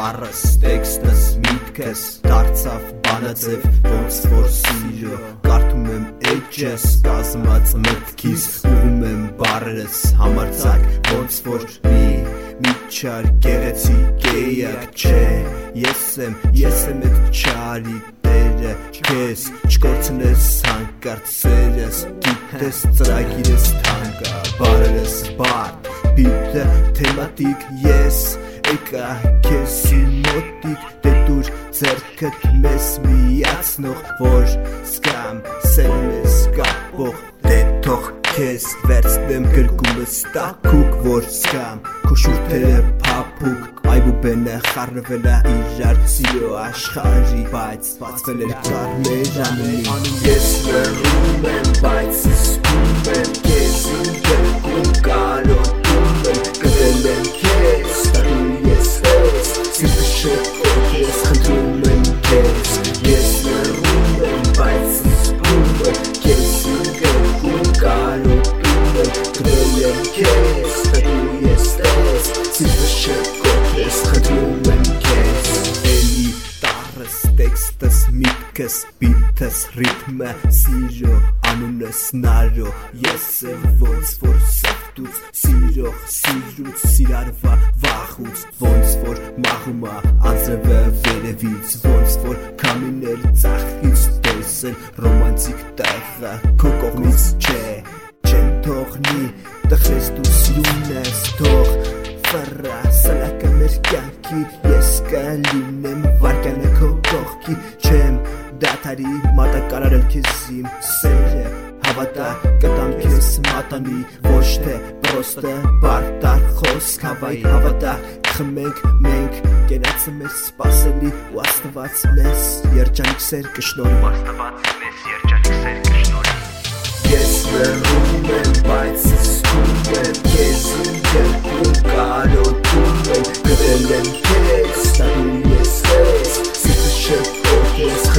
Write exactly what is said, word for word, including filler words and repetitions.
տառս, տեքստս, միտքս դարձավ բանաձև, ոնց որ սիրո կարդում եմ էջս, կազմած մտքիս ուղում եմ բառերս համարձակ, ոնց որ մի միջար գեղեցիկ էյակ չէ, ես եմ, ես եմ էդ չարի տերը, քեզ չկորցնես հանկարծ սերս, գիտես ծրագիրս թանկա, բառերս բարդ, բիթը թեմատիկ, ես եկա քեզի մոտիկ, դե դուր ձեռքդ մեզ միացնող, որ զգամ սերն ես կապող, դե թող քեզ վերցնեմ գրկումս տակուկ, որ զգամ քո շուրթերը փափուկ, այբուբենը խառնվել է իրար սիրո աշխարհի, բայց բացվել էր կարմեր անունի, ես լռում եմ, բայց զսպում եմ քեզ գրկում կարոտում եմ, գրել եմ քեզ, տալու ես ես, սիրտը շփոթ ես, խնդրում եմ քեզ, ես լռում եմ, բայց զսպում եմ քեզ գրկում կարոտում եմ, գրել եմ քեզ, տալու ես ես, սիրտը շփոթ ես, խնդրում եմ քեզ, էլի տառս, տեքստս, միտքս, բիթս, ռիթմը, սիրո, անունս նարո, ես եմ ոնց որ սրտուց, սիրող, սիրուց, սիրարվա վախուց, ոնց որ մաղումա անձրևը վերևից, ոնց որ քամիներ ծախից տեսեն ռոմանտիկ տեղը, քո կողմից չէ, չեմ թողնի, տխրես դու սիրուն ես, թող վրա սլակը մեր կյանքի, ես կլինեմ վարկյանը քո կողքի, չեմ դադարի մատակարարել քեզ իմ սերը, հավատա կտամ քեզ մատանի, ոչ թե պրոստը բարդար խոսք, հավայ հավատա խմենք մենք, կենացը մեր սպասելի ու աստված մեզ երջանիկ սեր կշնորհի, Աստված մեզ երջանիկ սեր կշնորհի, ես լռում եմ, բայց զսպում եմ քեզ գրկում կարոտում եմ, գրել եմ քեզ, տալու ես ես, սիրտը շփոթ ես,